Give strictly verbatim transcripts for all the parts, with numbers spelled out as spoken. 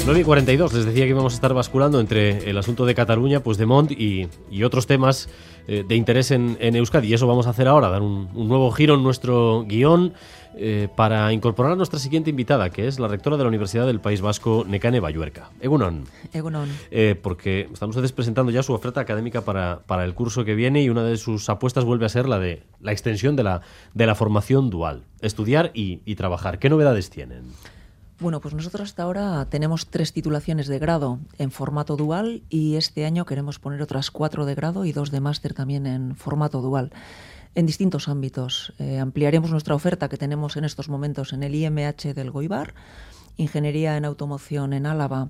nueve y cuarenta y dos, les decía que íbamos a estar basculando entre el asunto de Cataluña, Puigdemont y, y otros temas eh, de interés en, en Euskadi. Y eso vamos a hacer ahora, dar un, un nuevo giro en nuestro guión eh, para incorporar a nuestra siguiente invitada, que es la rectora de la Universidad del País Vasco, Nekane Balluerka. Egunon. Egunon. Eh, porque están ustedes presentando ya su oferta académica para, para el curso que viene y una de sus apuestas vuelve a ser la de la extensión de la, de la formación dual. Estudiar y, y trabajar. ¿Qué novedades tienen? Bueno, pues nosotros hasta ahora tenemos tres titulaciones de grado en formato dual y este año queremos poner otras cuatro de grado y dos de máster también en formato dual, en distintos ámbitos. Eh, ampliaremos nuestra oferta que tenemos en estos momentos en el I M H del Goibar, Ingeniería en Automoción en Álava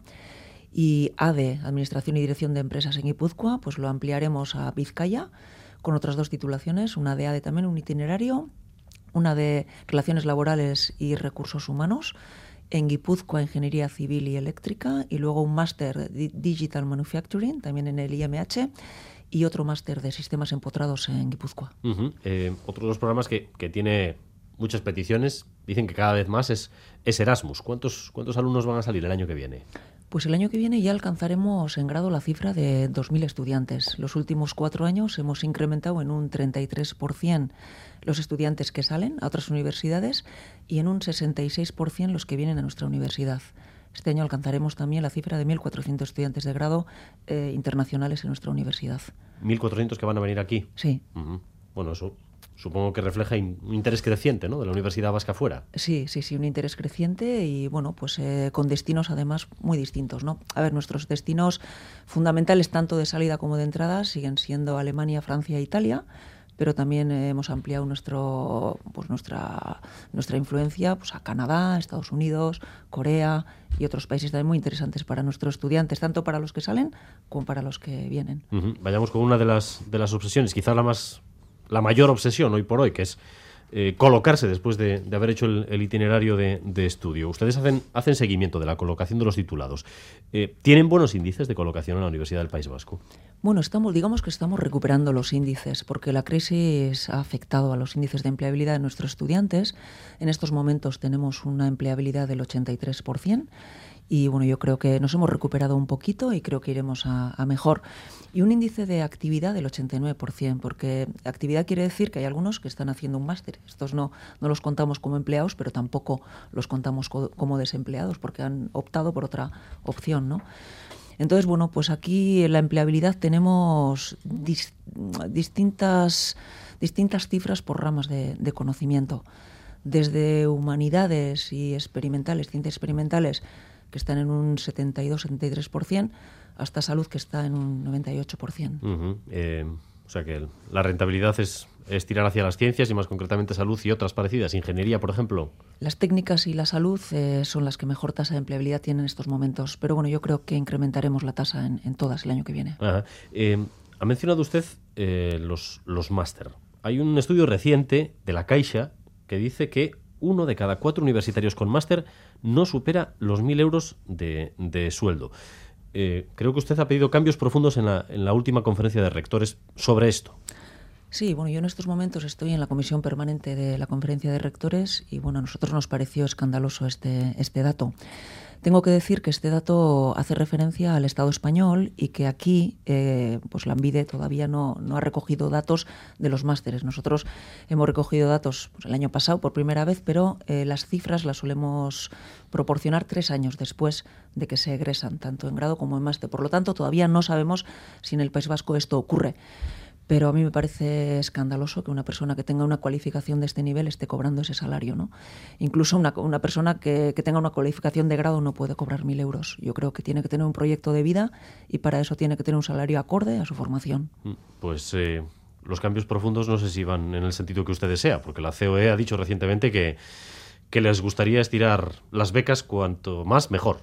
y A D E, Administración y Dirección de Empresas en Guipúzcoa, pues lo ampliaremos a Vizcaya con otras dos titulaciones, una de A D E también, un itinerario, una de Relaciones Laborales y Recursos Humanos, en Guipúzcoa, Ingeniería Civil y Eléctrica, y luego un máster de Digital Manufacturing, también en el I M H, y otro máster de Sistemas Empotrados en Guipúzcoa. Uh-huh. Eh, otro de los programas que, que tiene muchas peticiones, dicen que cada vez más, es, es Erasmus. ¿Cuántos, ¿Cuántos alumnos van a salir el año que viene? Pues el año que viene ya alcanzaremos en grado la cifra de dos mil estudiantes. Los últimos cuatro años hemos incrementado en un treinta y tres por ciento los estudiantes que salen a otras universidades y en un sesenta y seis por ciento los que vienen a nuestra universidad. Este año alcanzaremos también la cifra de mil cuatrocientos estudiantes de grado eh, internacionales en nuestra universidad. ¿mil cuatrocientos que van a venir aquí? Sí. Uh-huh. Bueno, eso supongo que refleja un interés creciente, ¿no?, de la Universidad Vasca fuera. Sí, sí, sí, un interés creciente y, bueno, pues eh, con destinos además muy distintos, ¿no? A ver, nuestros destinos fundamentales, tanto de salida como de entrada, siguen siendo Alemania, Francia e Italia, pero también eh, hemos ampliado nuestro, pues nuestra, nuestra influencia pues a Canadá, Estados Unidos, Corea y otros países también muy interesantes para nuestros estudiantes, tanto para los que salen como para los que vienen. Uh-huh. Vayamos con una de las, de las obsesiones, quizá la más... la mayor obsesión hoy por hoy, que es eh, colocarse después de, de haber hecho el, el itinerario de, de estudio. Ustedes hacen, hacen seguimiento de la colocación de los titulados. Eh, ¿Tienen buenos índices de colocación en la Universidad del País Vasco? Bueno, estamos, digamos que estamos recuperando los índices, porque la crisis ha afectado a los índices de empleabilidad de nuestros estudiantes. En estos momentos tenemos una empleabilidad del ochenta y tres por ciento. Y bueno, yo creo que nos hemos recuperado un poquito y creo que iremos a, a mejor. Y un índice de actividad del ochenta y nueve por ciento, porque actividad quiere decir que hay algunos que están haciendo un máster. Estos no, no los contamos como empleados, pero tampoco los contamos co- como desempleados, porque han optado por otra opción, ¿no? Entonces, bueno, pues aquí en la empleabilidad tenemos dis, distintas, distintas cifras por ramas de, de conocimiento. Desde humanidades y experimentales, ciencias experimentales, que están en un setenta y dos a setenta y tres por ciento, hasta salud, que está en un noventa y ocho por ciento. Uh-huh. Eh, o sea que la rentabilidad es, es tirar hacia las ciencias y más concretamente salud y otras parecidas. Ingeniería, por ejemplo. Las técnicas y la salud eh, son las que mejor tasa de empleabilidad tienen en estos momentos, pero bueno, yo creo que incrementaremos la tasa en, en todas el año que viene. Ajá. Eh, ha mencionado usted eh, los, los máster. Hay un estudio reciente de la Caixa que dice que uno de cada cuatro universitarios con máster no supera los mil euros de, de sueldo. Eh, creo que usted ha pedido cambios profundos en la, en la última conferencia de rectores sobre esto. Sí, bueno, yo en estos momentos estoy en la comisión permanente de la conferencia de rectores y bueno, a nosotros nos pareció escandaloso este, este dato. Tengo que decir que este dato hace referencia al Estado español y que aquí eh, pues la ANVIDE todavía no, no ha recogido datos de los másteres. Nosotros hemos recogido datos pues, el año pasado por primera vez, pero eh, las cifras las solemos proporcionar tres años después de que se egresan, tanto en grado como en máster. Por lo tanto, todavía no sabemos si en el País Vasco esto ocurre. Pero a mí me parece escandaloso que una persona que tenga una cualificación de este nivel esté cobrando ese salario, ¿no? Incluso una, una persona que, que tenga una cualificación de grado no puede cobrar mil euros. Yo creo que tiene que tener un proyecto de vida y para eso tiene que tener un salario acorde a su formación. Pues eh, los cambios profundos no sé si van en el sentido que usted desea, porque la C O E ha dicho recientemente que, que les gustaría estirar las becas cuanto más mejor.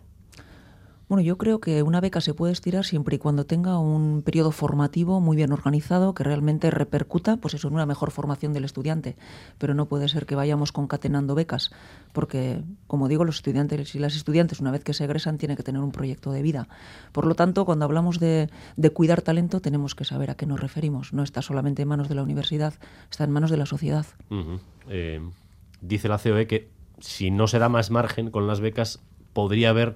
Bueno, yo creo que una beca se puede estirar siempre y cuando tenga un periodo formativo muy bien organizado que realmente repercuta pues eso, en una mejor formación del estudiante. Pero no puede ser que vayamos concatenando becas, porque, como digo, los estudiantes y las estudiantes, una vez que se egresan, tienen que tener un proyecto de vida. Por lo tanto, cuando hablamos de, de cuidar talento, tenemos que saber a qué nos referimos. No está solamente en manos de la universidad, está en manos de la sociedad. Uh-huh. Eh, dice la C O E que si no se da más margen con las becas, podría haber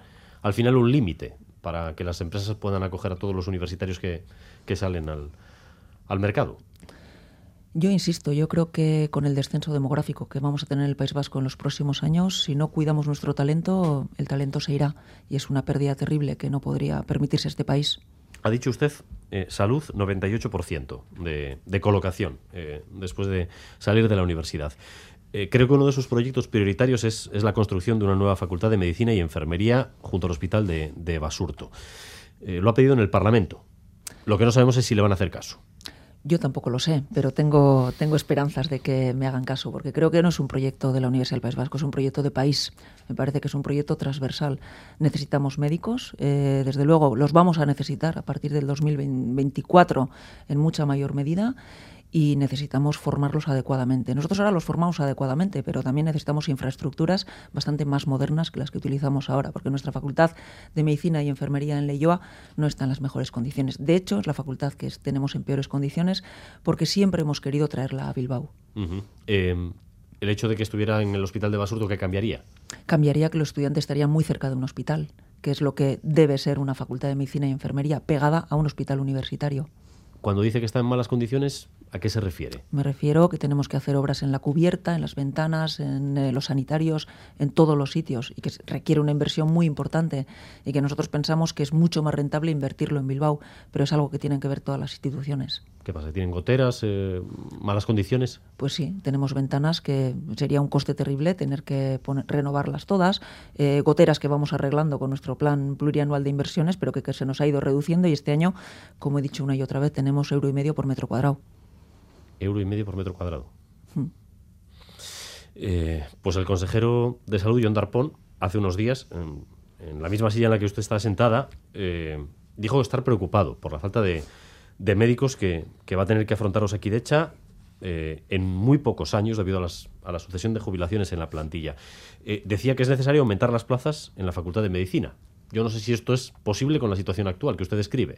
al final un límite para que las empresas puedan acoger a todos los universitarios que, que salen al, al mercado. Yo insisto, yo creo que con el descenso demográfico que vamos a tener en el País Vasco en los próximos años, si no cuidamos nuestro talento, el talento se irá y es una pérdida terrible que no podría permitirse este país. Ha dicho usted eh, salud, noventa y ocho por ciento de, de colocación eh, después de salir de la universidad. Eh, creo que uno de sus proyectos prioritarios es, es la construcción de una nueva facultad de Medicina y Enfermería junto al Hospital de, de Basurto. Eh, lo ha pedido en el Parlamento. Lo que no sabemos es si le van a hacer caso. Yo tampoco lo sé, pero tengo, tengo esperanzas de que me hagan caso, porque creo que no es un proyecto de la Universidad del País Vasco, es un proyecto de país. Me parece que es un proyecto transversal. Necesitamos médicos, eh, desde luego los vamos a necesitar a partir del dos mil veinticuatro en mucha mayor medida, y necesitamos formarlos adecuadamente. Nosotros ahora los formamos adecuadamente, pero también necesitamos infraestructuras bastante más modernas que las que utilizamos ahora, porque nuestra facultad de Medicina y Enfermería en Leioa no está en las mejores condiciones. De hecho, es la facultad que tenemos en peores condiciones porque siempre hemos querido traerla a Bilbao. Uh-huh. Eh, ¿El hecho de que estuviera en el Hospital de Basurto, qué cambiaría? Cambiaría que los estudiantes estarían muy cerca de un hospital, que es lo que debe ser una facultad de Medicina y Enfermería, pegada a un hospital universitario. Cuando dice que está en malas condiciones, ¿a qué se refiere? Me refiero que tenemos que hacer obras en la cubierta, en las ventanas, en eh, los sanitarios, en todos los sitios, y que requiere una inversión muy importante y que nosotros pensamos que es mucho más rentable invertirlo en Bilbao, pero es algo que tienen que ver todas las instituciones. ¿Qué pasa? ¿Tienen goteras, eh, malas condiciones? Pues sí, tenemos ventanas que sería un coste terrible tener que poner, renovarlas todas, eh, goteras que vamos arreglando con nuestro plan plurianual de inversiones, pero que, que se nos ha ido reduciendo, y este año, como he dicho una y otra vez, tenemos euro y medio por metro cuadrado. Euro y medio por metro cuadrado. Hmm. Eh, pues el consejero de Salud, Jon Darpón, hace unos días, en, en la misma silla en la que usted está sentada, eh, dijo estar preocupado por la falta de, de médicos que, que va a tener que afrontar Osakidecha eh, en muy pocos años debido a, las, a la sucesión de jubilaciones en la plantilla. Eh, decía que es necesario aumentar las plazas en la Facultad de Medicina. Yo no sé si esto es posible con la situación actual que usted describe.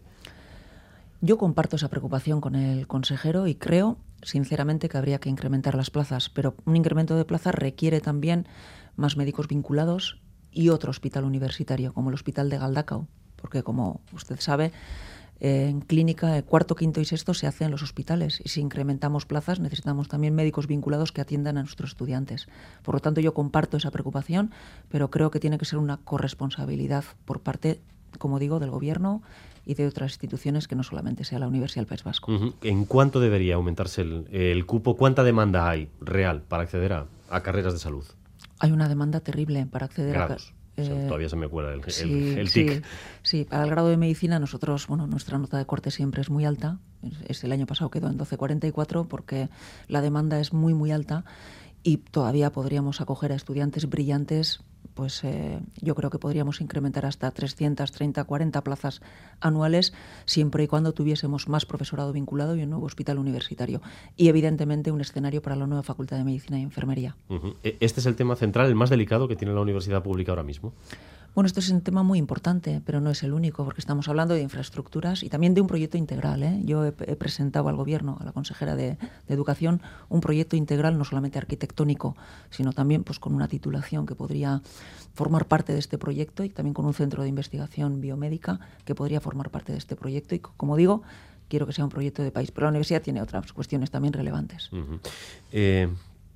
Yo comparto esa preocupación con el consejero y creo, sinceramente, que habría que incrementar las plazas, pero un incremento de plazas requiere también más médicos vinculados y otro hospital universitario, como el Hospital de Galdakao, porque, como usted sabe, eh, en clínica, el cuarto, quinto y sexto se hace en los hospitales, y si incrementamos plazas necesitamos también médicos vinculados que atiendan a nuestros estudiantes. Por lo tanto, yo comparto esa preocupación, pero creo que tiene que ser una corresponsabilidad por parte, como digo, del Gobierno y de otras instituciones, que no solamente sea la Universidad del País Vasco. Uh-huh. ¿En cuánto debería aumentarse el, el cupo? ¿Cuánta demanda hay real para acceder a, a carreras de salud? Hay una demanda terrible para acceder Grados. a... Eh, o sea, todavía se me cuela el, el, sí, el tic. Sí, sí, para el grado de medicina nosotros, bueno, nuestra nota de corte siempre es muy alta. Es, el año pasado quedó en doce cuarenta y cuatro porque la demanda es muy, muy alta, y todavía podríamos acoger a estudiantes brillantes. Pues eh, yo creo que podríamos incrementar hasta trescientas treinta, cuarenta plazas anuales, siempre y cuando tuviésemos más profesorado vinculado y un nuevo hospital universitario. Y, evidentemente, un escenario para la nueva Facultad de Medicina y Enfermería. Uh-huh. ¿Este es el tema central, el más delicado que tiene la universidad pública ahora mismo? Bueno, esto es un tema muy importante, pero no es el único, porque estamos hablando de infraestructuras y también de un proyecto integral, ¿eh? Yo he, he presentado al Gobierno, a la consejera de, de Educación, un proyecto integral no solamente arquitectónico, sino también pues con una titulación que podría formar parte de este proyecto, y también con un centro de investigación biomédica que podría formar parte de este proyecto. Y, como digo, quiero que sea un proyecto de país, pero la universidad tiene otras cuestiones también relevantes. Uh-huh. eh,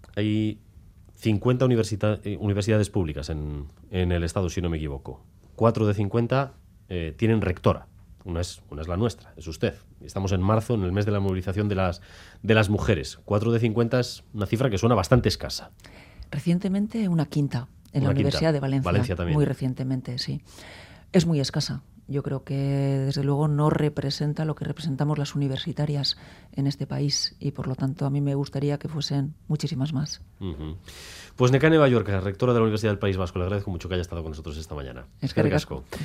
hay cincuenta universita- eh, universidades públicas en, en el Estado, si no me equivoco. Cuatro de cincuenta eh, tienen rectora. Una es, una es la nuestra, es usted. Estamos en marzo, en el mes de la movilización de las, de las mujeres. Cuatro de cincuenta es una cifra que suena bastante escasa. Recientemente una quinta en una la Universidad quinta. de Valencia. Valencia también. Muy recientemente, sí. Es muy escasa. Yo creo que, desde luego, no representa lo que representamos las universitarias en este país, y, por lo tanto, a mí me gustaría que fuesen muchísimas más. Uh-huh. Pues Nekane Balluerka, rectora de la Universidad del País Vasco, le agradezco mucho que haya estado con nosotros esta mañana. Eskerrik asko.